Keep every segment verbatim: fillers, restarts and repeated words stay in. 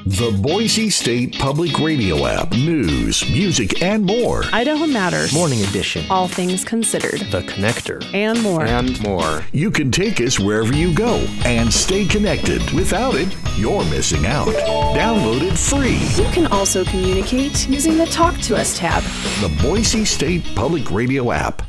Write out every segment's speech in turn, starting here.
The Boise State Public Radio app. News, music, and more. Idaho Matters. Morning Edition. All things considered. The Connector. And more. And more. You can take us wherever you go and stay connected. Without it, you're missing out. Download it free. You can also communicate using the Talk to Us tab. The Boise State Public Radio app.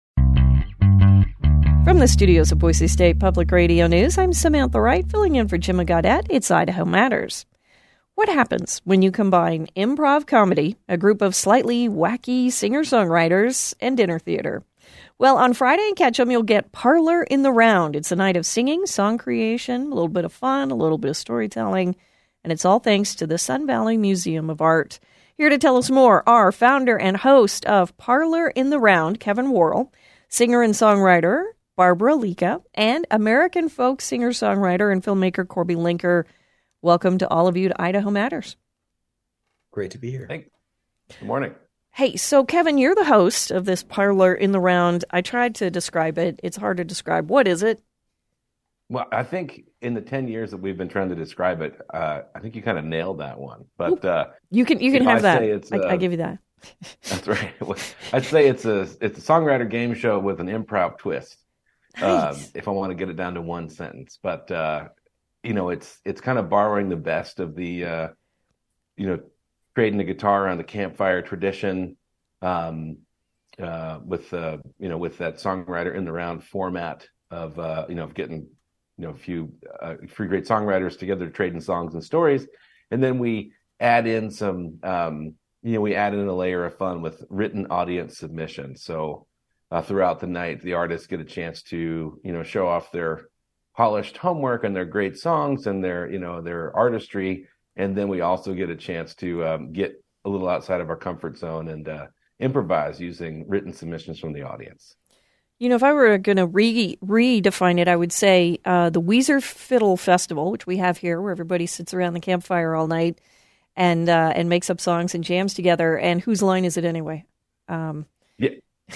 From the studios of Boise State Public Radio News, I'm Samantha Wright, filling in for Jim Gaudette. It's Idaho Matters. What happens when you combine improv comedy, a group of slightly wacky singer-songwriters, and dinner theater? Well, on Friday in Ketchum, you'll get Parlor in the Round. It's a night of singing, song creation, a little bit of fun, a little bit of storytelling, and it's all thanks to the Sun Valley Museum of Art. Here to tell us more, our founder and host of Parlor in the Round, Kevin Worrell, singer and songwriter Barbara Lika, and American folk singer-songwriter and filmmaker Corby Linker. Welcome to all of you to Idaho Matters. Great to be here. Thanks. Good morning. Hey, so Kevin, you're the host of this Parlor in the Round. I tried to describe it. It's hard to describe. What is it? Well, I think in the ten years that we've been trying to describe it, uh, I think you kind of nailed that one. But uh, you can you can have I that. It's, uh, I, I give you that. That's right. I'd say it's a it's a songwriter game show with an improv twist. Nice. Um, if I want to get it down to one sentence, but uh, you know, it's it's kind of borrowing the best of the uh, you know, creating the guitar on the campfire tradition, um, uh, with uh, you know, with that songwriter in the round format of uh, you know, of getting you know a few uh, three great songwriters together trading songs and stories, and then we add in some um, you know, we add in a layer of fun with written audience submission. So. Uh, throughout the night, the artists get a chance to, you know, show off their polished homework and their great songs and their, you know, their artistry. And then we also get a chance to um, get a little outside of our comfort zone and uh, improvise using written submissions from the audience. You know, if I were going to re- redefine it, I would say uh, the Weezer Fiddle Festival, which we have here, where everybody sits around the campfire all night and uh, and makes up songs and jams together. And whose line is it anyway? Um, yeah.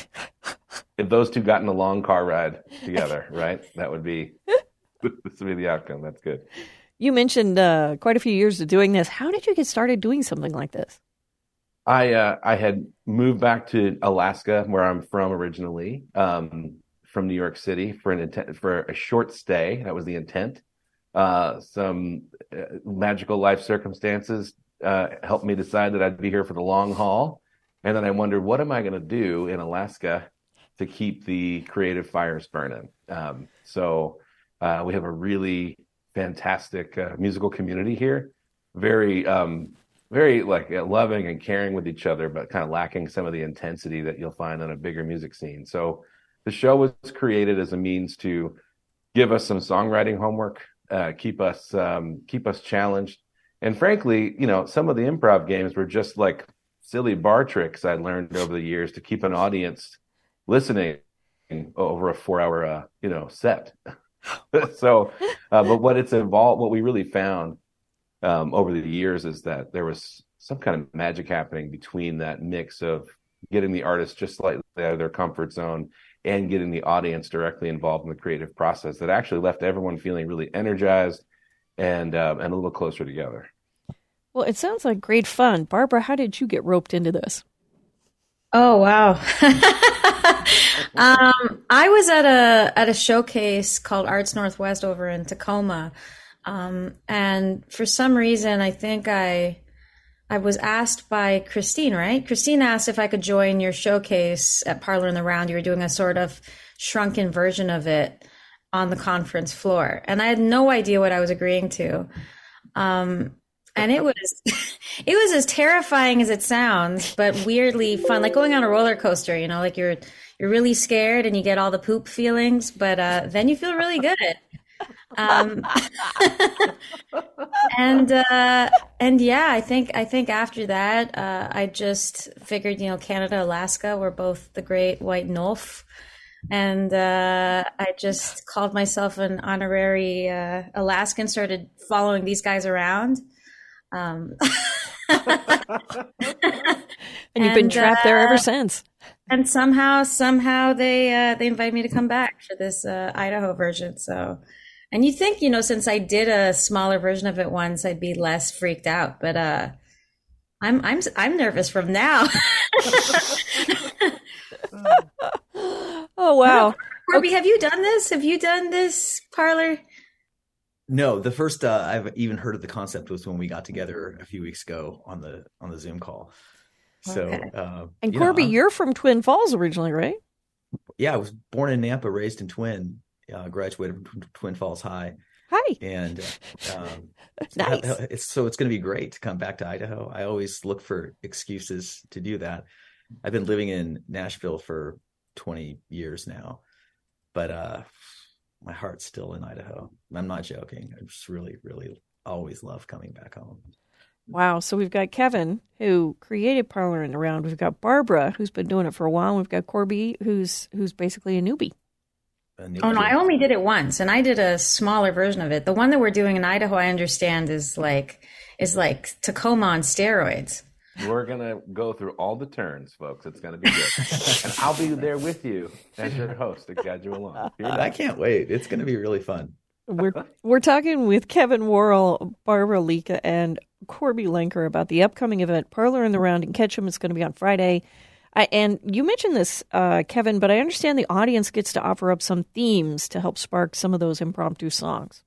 If those two got in a long car ride together, right? That would be this would be the outcome. That's good. You mentioned uh, quite a few years of doing this. How did you get started doing something like this? I uh, I had moved back to Alaska, where I'm from originally, um, from New York City for an intent, for a short stay. That was the intent. Uh, some uh, magical life circumstances uh, helped me decide that I'd be here for the long haul. And then I wondered, what am I going to do in Alaska to keep the creative fires burning? Um, so uh, we have a really fantastic uh, musical community here, very, um, very like loving and caring with each other, but kind of lacking some of the intensity that you'll find on a bigger music scene. So the show was created as a means to give us some songwriting homework, uh, keep us um, keep us challenged, and frankly, you know, some of the improv games were just like silly bar tricks I learned over the years to keep an audience listening over a four-hour, uh, you know, set. so, uh, but what it's involved, what we really found um, over the years is that there was some kind of magic happening between that mix of getting the artist just slightly out of their comfort zone and getting the audience directly involved in the creative process that actually left everyone feeling really energized and uh, and a little closer together. Well, it sounds like great fun. Barbara, how did you get roped into this? Oh, wow. um, I was at a at a showcase called Arts Northwest over in Tacoma. Um, and for some reason, I think I I was asked by Christine, right? Christine asked if I could join your showcase at Parlor in the Round. You were doing a sort of shrunken version of it on the conference floor. And I had no idea what I was agreeing to. Um And it was, it was as terrifying as it sounds, but weirdly fun, like going on a roller coaster, you know, like you're, you're really scared and you get all the poop feelings, but uh, then you feel really good. Um, and, uh, and yeah, I think, I think after that, uh, I just figured, you know, Canada, Alaska were both the great white Nulf. And uh, I just called myself an honorary uh, Alaskan, started following these guys around. Um, and you've been trapped uh, there ever since. And somehow, somehow they uh, they invited me to come back for this uh, Idaho version. So And you think, you know, since I did a smaller version of it once, I'd be less freaked out. But uh, I'm I'm I'm nervous from now. Oh wow, Corby, okay. Have you done this? Have you done this, Parler? No, the first uh, I've even heard of the concept was when we got together a few weeks ago on the on the Zoom call. So, okay. uh, and you Corby, know, you're from Twin Falls originally, right? Yeah, I was born in Nampa, raised in Twin, uh, graduated from Twin Falls High. Hi. And um, nice. It's, so it's going to be great to come back to Idaho. I always look for excuses to do that. I've been living in Nashville for twenty years now, but uh, my heart's still in Idaho. I'm not joking. I just really, really always love coming back home. Wow. So we've got Kevin, who created Parler in the Round. We've got Barbara, who's been doing it for a while. And we've got Corby, who's who's basically a newbie. A newbie. Oh, no, I only did it once, and I did a smaller version of it. The one that we're doing in Idaho, I understand, is like is like Tacoma on steroids. We're going to go through all the turns, folks. It's going to be good. And I'll be there with you as your host to guide you along. I can't wait. It's going to be really fun. We're we're talking with Kevin Worrell, Barbara Lika, and Corby Lenker about the upcoming event, Parler in the Round in Ketchum. It's going to be on Friday. I, and you mentioned this, uh, Kevin, but I understand the audience gets to offer up some themes to help spark some of those impromptu songs.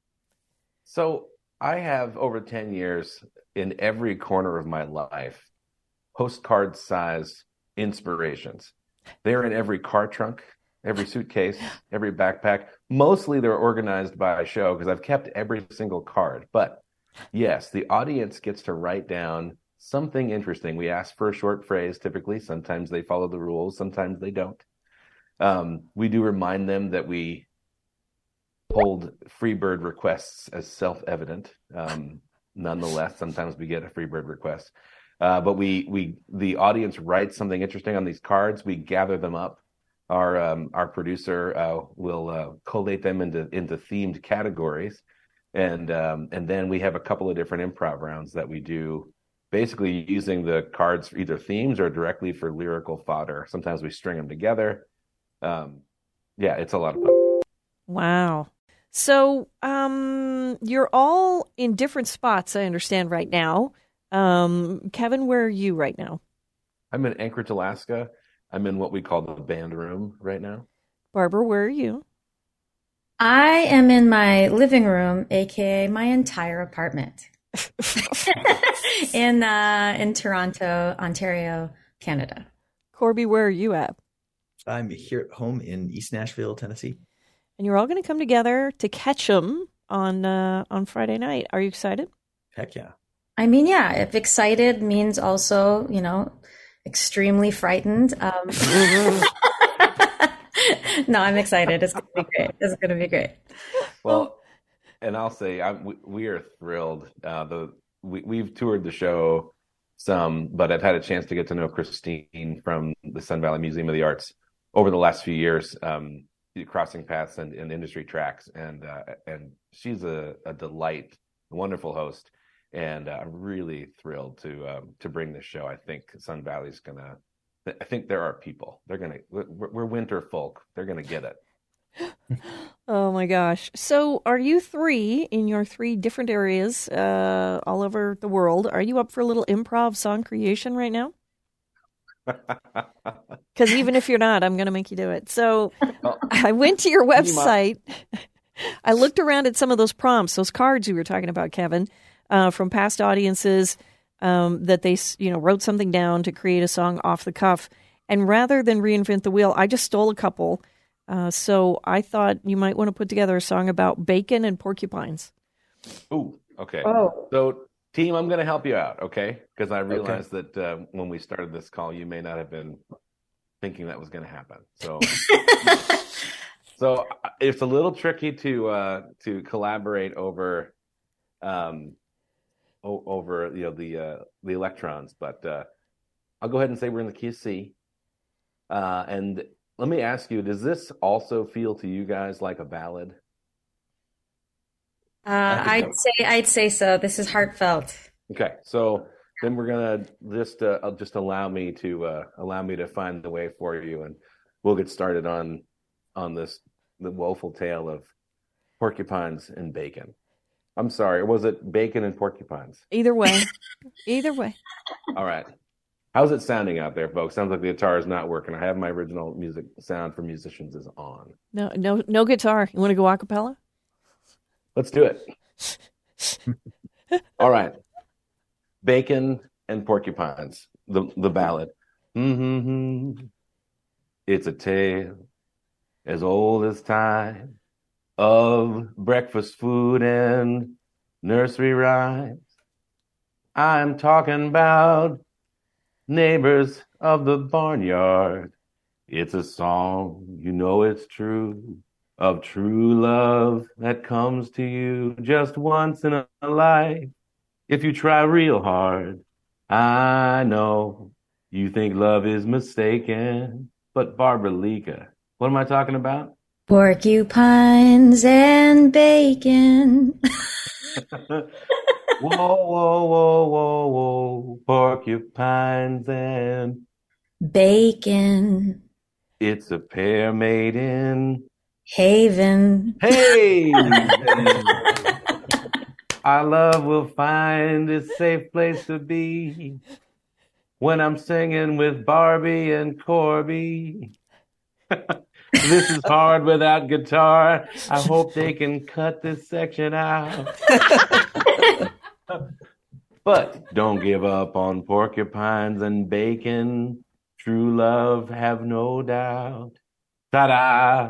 So I have, over ten years, in every corner of my life, postcard size inspirations. They're in every car trunk, every suitcase, every backpack. Mostly they're organized by a show because I've kept every single card. But yes, the audience gets to write down something interesting. We ask for a short phrase typically. Sometimes they follow the rules. Sometimes they don't. Um, we do remind them that we hold Freebird requests as self-evident. Um, nonetheless, sometimes we get a Freebird request. Uh, but we, we, the audience writes something interesting on these cards. We gather them up. Our um, our producer uh, will uh, collate them into into themed categories, and um, and then we have a couple of different improv rounds that we do, basically using the cards for either themes or directly for lyrical fodder. Sometimes we string them together. Um, yeah, it's a lot of fun. Wow. So um, you're all in different spots, I understand, right now. Um, Kevin, where are you right now? I'm in Anchorage, Alaska. I'm in what we call the band room right now. Barbara, where are you? I am in my living room, aka my entire apartment, in uh, in Toronto, Ontario, Canada. Corby, where are you at? I'm here at home in East Nashville, Tennessee. And you're all going to come together to Ketchum on uh, on Friday night. Are you excited? Heck yeah. I mean, yeah, if excited means also, you know, extremely frightened. Um, no, I'm excited. It's going to be great. It's going to be great. Well, and I'll say I'm, we, we are thrilled. Uh, the we, we've toured the show some, but I've had a chance to get to know Christine from the Sun Valley Museum of the Arts over the last few years, um, crossing paths and, and industry tracks. And uh, and she's a, a delight, a wonderful host. And uh, I'm really thrilled to um, to bring this show. I think Sun Valley's gonna. I think there are people. They're gonna. We're, we're winter folk. They're gonna get it. Oh my gosh! So, are you three in your three different areas uh, all over the world? Are you up for a little improv song creation right now? Because even if you're not, I'm going to make you do it. So, well, I went to your website. I looked around at some of those prompts, those cards you were talking about, Kevin. Uh, from past audiences um, that they, you know, wrote something down to create a song off the cuff. And rather than reinvent the wheel, I just stole a couple. Uh, so I thought you might want to put together a song about bacon and porcupines. Ooh, okay. Oh. So, team, I'm going to help you out, okay? Because I realized okay. that uh, when we started this call, you may not have been thinking that was going to happen. So, so it's a little tricky to uh, to collaborate over. Um, over you know the uh, the electrons, but uh, I'll go ahead and say we're in the key of C. Uh, and let me ask you, does this also feel to you guys like a ballad? Uh, I'd say I'd say so. This is heartfelt. Okay, so then we're gonna just uh, just allow me to uh, allow me to find the way for you, and we'll get started on on this the woeful tale of porcupines and bacon. I'm sorry, was it bacon and porcupines? Either way. Either way. All right. How's it sounding out there, folks? Sounds like the guitar is not working. I have my original music sound for musicians is on. No, no, no guitar. You want to go a cappella? Let's do it. All right. Bacon and porcupines, the, the ballad. Mm-hmm. It's a tale as old as time of breakfast food and nursery rhymes. I'm talking about neighbors of the barnyard. It's a song, you know it's true, of true love that comes to you just once in a life. If you try real hard, I know you think love is mistaken. But Barbara Lika, what am I talking about? Porcupines and bacon. Whoa, whoa, whoa, whoa, whoa. Porcupines and Bacon. it's a pair made in Haven. Hey! Our love will find a safe place to be when I'm singing with Barbie and Corby. This is hard without guitar. I hope they can cut this section out. But don't give up on porcupines and bacon. True love, have no doubt. Ta-da!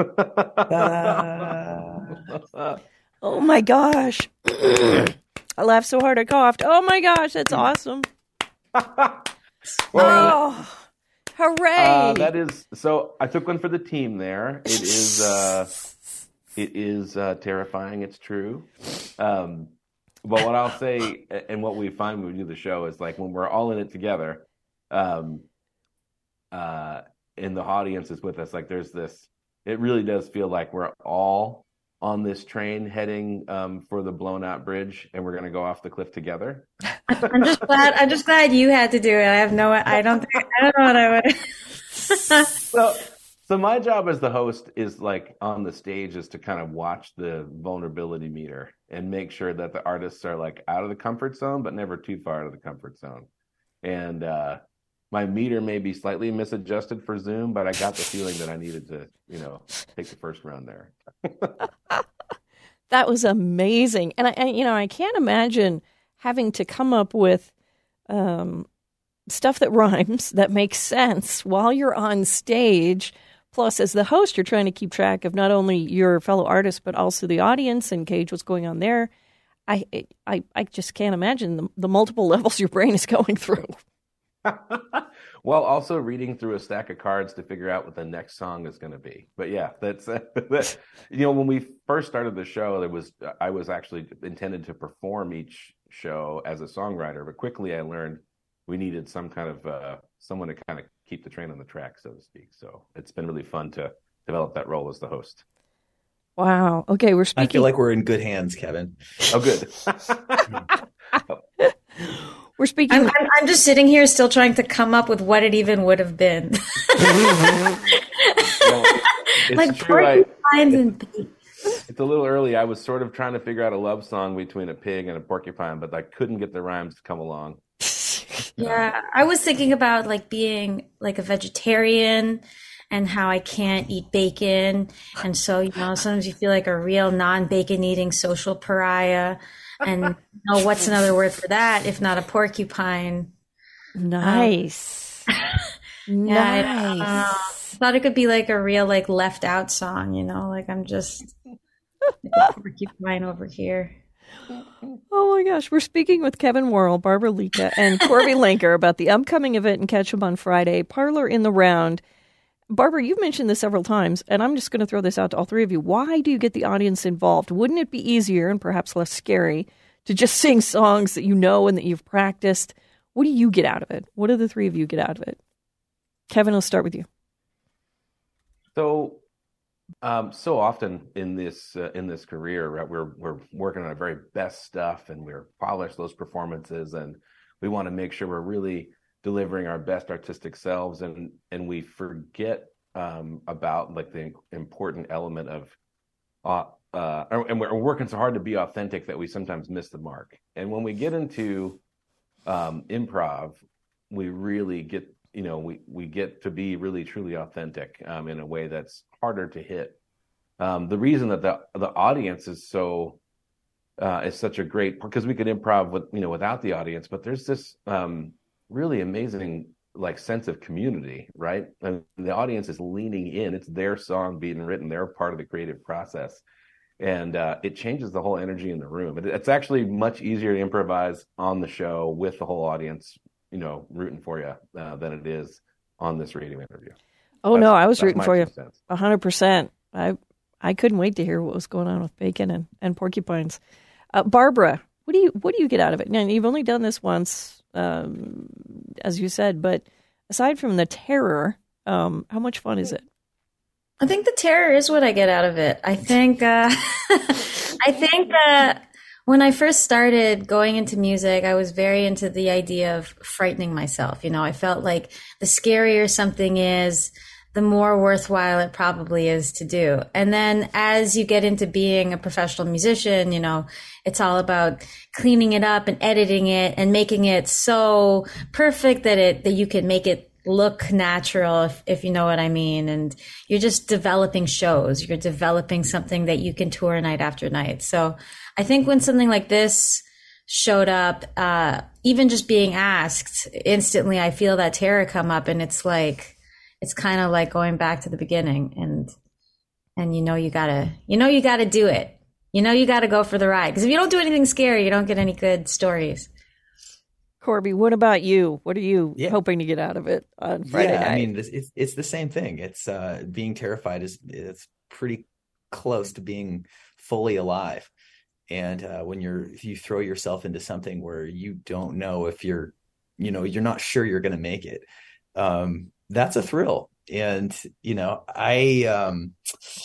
Oh my gosh. I laughed so hard I coughed. Oh my gosh, that's awesome. Oh, hooray. Uh, that is, so I took one for the team there. It is, uh, it is uh, terrifying. It's true. Um, but what I'll say, and what we find when we do the show is like when we're all in it together, um, uh, and the audience is with us, like there's this, it really does feel like we're all on this train heading um, for the blown out bridge, and we're going to go off the cliff together. I'm just glad. I'm just glad you had to do it. I have no. I don't. Think, I don't know what I would. so, so my job as the host is like on the stage is to kind of watch the vulnerability meter and make sure that the artists are like out of the comfort zone, but never too far out of the comfort zone. And uh, my meter may be slightly misadjusted for Zoom, but I got the feeling that I needed to, you know, take the first round there. That was amazing. And I, I, you know, I can't imagine having to come up with um, stuff that rhymes, that makes sense while you're on stage. Plus, as the host, you're trying to keep track of not only your fellow artists, but also the audience and gauge what's going on there. I, I, I just can't imagine the, the multiple levels your brain is going through. While also reading through a stack of cards to figure out what the next song is going to be. But yeah, that's uh, that, you know, when we first started the show, there was I was actually intended to perform each show as a songwriter, but quickly I learned we needed some kind of uh, someone to kind of keep the train on the track, so to speak. So it's been really fun to develop that role as the host. Wow. Okay, we're speaking. I feel like we're in good hands, Kevin. Oh, good. We're speaking. I'm, I'm, I'm just sitting here still trying to come up with what it even would have been. Well, like true, I, porcupines and bacon. It's a little early. I was sort of trying to figure out a love song between a pig and a porcupine, but I couldn't get the rhymes to come along. Yeah, I was thinking about like being like a vegetarian and how I can't eat bacon. And so, you know, sometimes you feel like a real non-bacon eating social pariah. And you know, what's another word for that if not a porcupine? Nice. Um, yeah, I, don't know. I thought it could be like a real like left out song, you know, like I'm just like a porcupine over here. Oh my gosh. We're speaking with Kevin Worrell, Barbara Lika, and Corby Linker about the upcoming event in Ketchum on Friday, Parlor in the Round. Barbara, you've mentioned this several times, and I'm just going to throw this out to all three of you. Why do you get the audience involved? Wouldn't it be easier and perhaps less scary to just sing songs that you know and that you've practiced? What do you get out of it? What do the three of you get out of it? Kevin, let's start with you. So, um, so often in this uh, in this career, right, we're we're working on our very best stuff, and we're polish those performances, and we want to make sure we're really delivering our best artistic selves, and and we forget um, about like the important element of uh, uh, and we're working so hard to be authentic that we sometimes miss the mark. And when we get into um, improv, we really get, you know, we, we get to be really, truly authentic um, in a way that's harder to hit. Um, the reason that the the audience is so uh, is such a great, because we could improv with, you know, without the audience, but there's this um, really amazing like sense of community, right? And the audience is leaning in. It's their song being written. They're part of the creative process. And uh, it changes the whole energy in the room. It, it's actually much easier to improvise on the show with the whole audience, you know, rooting for you uh, than it is on this radio interview. Oh, that's, no, I was rooting for you. Sense. one hundred percent. I I couldn't wait to hear what was going on with bacon and, and porcupines. Uh, Barbara, what do you what do you get out of it? Now, you've only done this once, um, as you said, but aside from the terror, um, how much fun is it? I think the terror is what I get out of it. I think, uh, I think uh, when I first started going into music, I was very into the idea of frightening myself. You know, I felt like the scarier something is, the more worthwhile it probably is to do. And then as you get into being a professional musician, you know, it's all about cleaning it up and editing it and making it so perfect that it, that you can make it look natural, if, if you know what I mean. And you're just developing shows. You're developing something that you can tour night after night. So I think when something like this showed up, uh, even just being asked, instantly I feel that terror come up, and it's like, it's kind of like going back to the beginning, and, and you know, you gotta, you know, you gotta do it. You know, you gotta go for the ride. Because if you don't do anything scary, you don't get any good stories. Corby, what about you? What are you yeah. hoping to get out of it on Friday yeah, night? I mean, this, it's it's the same thing. It's uh, being terrified is it's pretty close to being fully alive. And uh, when you're if you throw yourself into something where you don't know if you're, you know, you're not sure you're going to make it, um, that's a thrill. And you know, I um,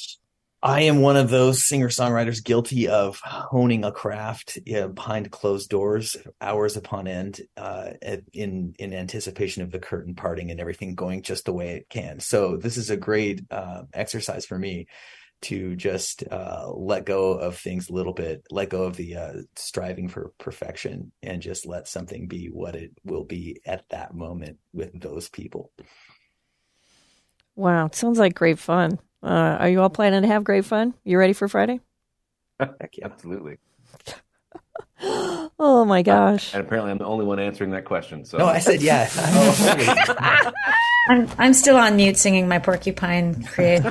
I am one of those singer-songwriters guilty of honing a craft you know, behind closed doors, hours upon end, uh, in in anticipation of the curtain parting and everything going just the way it can. So this is a great uh, exercise for me to just uh, let go of things a little bit, let go of the uh, striving for perfection, and just let something be what it will be at that moment with those people. Wow, it sounds like great fun. Uh, are you all planning to have great fun? You ready for Friday? Heck yeah. Absolutely. Oh my gosh! And apparently, I'm the only one answering that question. So no, I said yeah. I'm I'm still on mute singing my porcupine creative.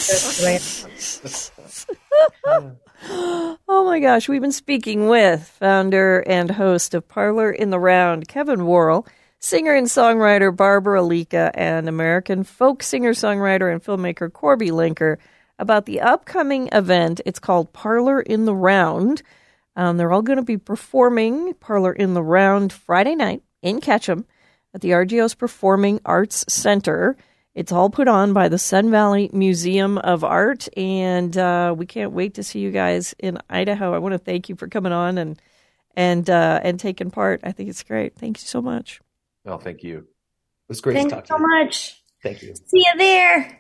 Oh my gosh! We've been speaking with founder and host of Parlor in the Round, Kevin Worrell, singer and songwriter Barbara Alica, and American folk singer-songwriter and filmmaker Corby Linker about the upcoming event. It's called Parlor in the Round. Um, they're all going to be performing Parlor in the Round Friday night in Ketchum at the R G O's Performing Arts Center. It's all put on by the Sun Valley Museum of Art, and uh, we can't wait to see you guys in Idaho. I want to thank you for coming on and and uh, and taking part. I think it's great. Thank you so much. Oh, thank you. It was great Thank to talk you so to you. much. Thank you. See you there.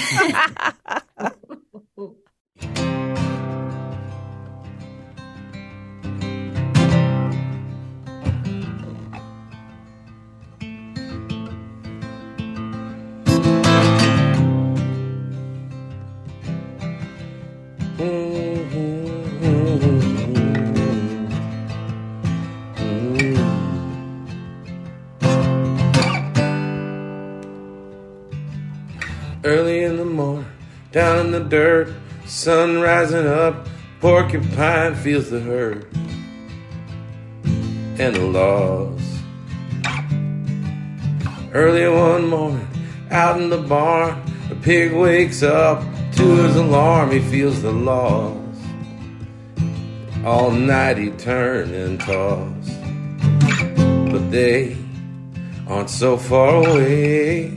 Early in the morning, down in the dirt, sun rising up, porcupine feels the hurt and the loss. Early one morning, out in the barn, a pig wakes up to his alarm, he feels the loss. All night he turn and toss, but they aren't so far away.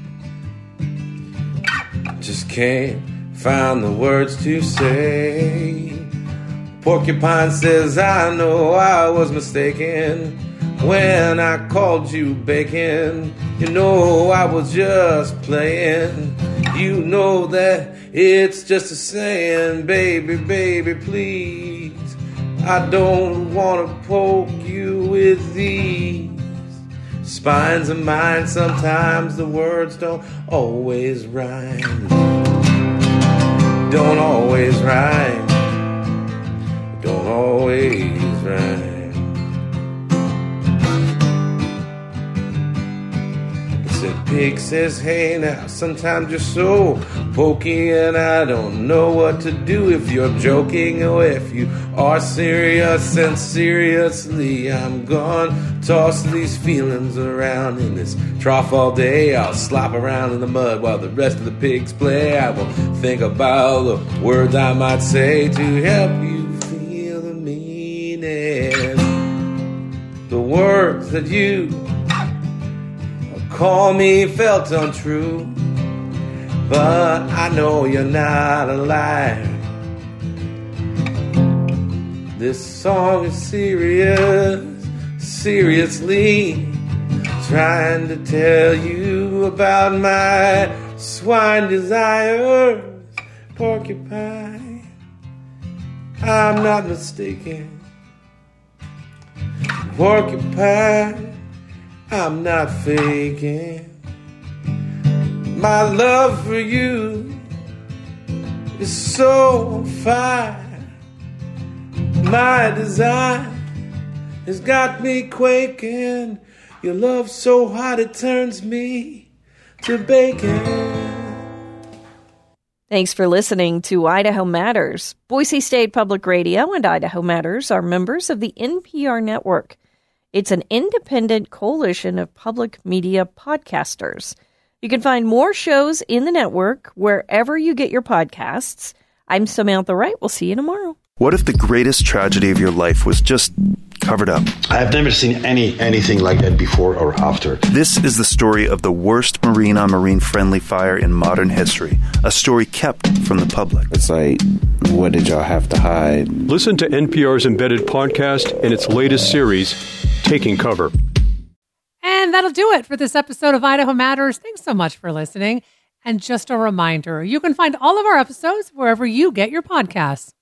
Just can't find the words to say. Porcupine says, I know I was mistaken when I called you bacon. You know I was just playing. you know that it's just a saying, baby, baby, please. I don't want to poke you with these spines of mine. Sometimes the words don't always rhyme. Don't always rhyme. Don't always rhyme. The pig says, hey now, sometimes you're so pokey and I don't know what to do if you're joking or if you are serious. And seriously, I'm gone. Toss these feelings around in this trough all day. I'll slop around in the mud while the rest of the pigs play. I will think about the words I might say to help you feel the meaning. The words that you call me felt untrue, but I know you're not a liar. This song is serious, seriously trying to tell you about my swine desires. Porcupine, I'm not mistaken. Porcupine, I'm not faking. My love for you is so fine. My design has got me quaking. Your love so hot it turns me to bacon. Thanks for listening to Idaho Matters. Boise State Public Radio and Idaho Matters are members of the N P R network. It's an independent coalition of public media podcasters. You can find more shows in the network wherever you get your podcasts. I'm Samantha Wright. We'll see you tomorrow. What if the greatest tragedy of your life was just covered up? I've never seen any anything like that before or after. This is the story of the worst marine-on-marine friendly fire in modern history. A story kept from the public. It's like, what did y'all have to hide? Listen to N P R's embedded podcast in its latest series, Taking Cover. And that'll do it for this episode of Idaho Matters. Thanks so much for listening. And just a reminder, you can find all of our episodes wherever you get your podcasts.